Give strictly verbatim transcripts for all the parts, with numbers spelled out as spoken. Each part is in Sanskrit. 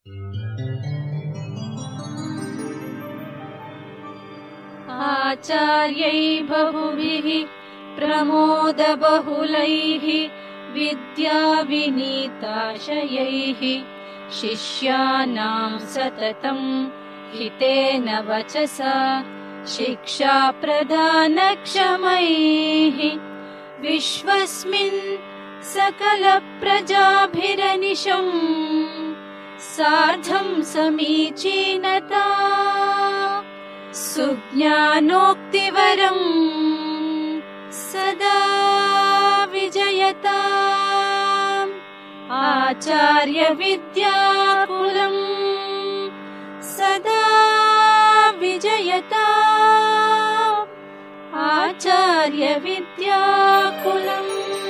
आचार्यै बहुभिः प्रमोदबहुलैः विद्याविनीताशयैः शिष्याणां सततं हितेन वचसा शिक्षाप्रदानक्षमैः विश्वस्मिन् सकलप्रजाभिरनिशम् सार्धं समीचीनता सुज्ञानोक्तिवरम् सदा विजयता आचार्यविद्याकुलम् सदा विजयता आचार्यविद्याकुलम्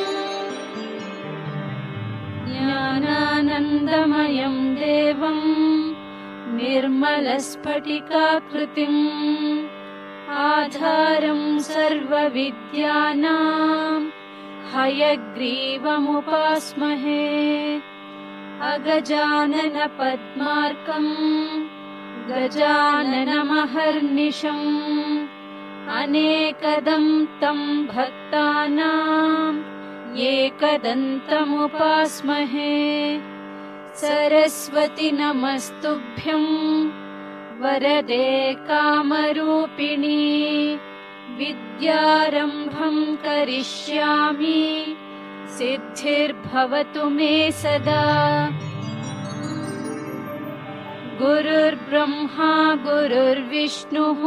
ज्ञानानन्दमयं देवम् निर्मलस्फटिकाकृतिम् आधारं सर्वविद्यानां हयग्रीवमुपास्महे अगजाननपद्मार्कम् गजाननमहर्निशम् अनेकदन्तं भक्तानाम् एकदन्तमुपास्महे सरस्वति नमस्तुभ्यं वरदे कामरूपिणी विद्यारम्भं करिष्यामि सिद्धिर्भवतु मे सदा गुरुर्ब्रह्मा गुरुर्विष्णुः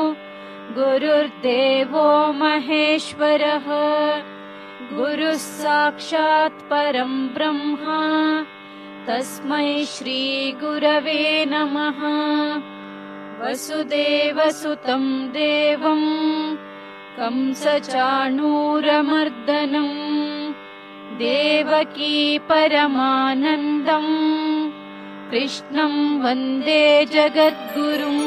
गुरुर्देवो महेश्वरः गुरुः साक्षात् परं ब्रह्मा तस्मै श्री गुरवे नमः वसुदेवसुतं देवं कंसचाणूरमर्दनम् देवकी परमानन्दम् कृष्णं वन्दे जगद्गुरुम्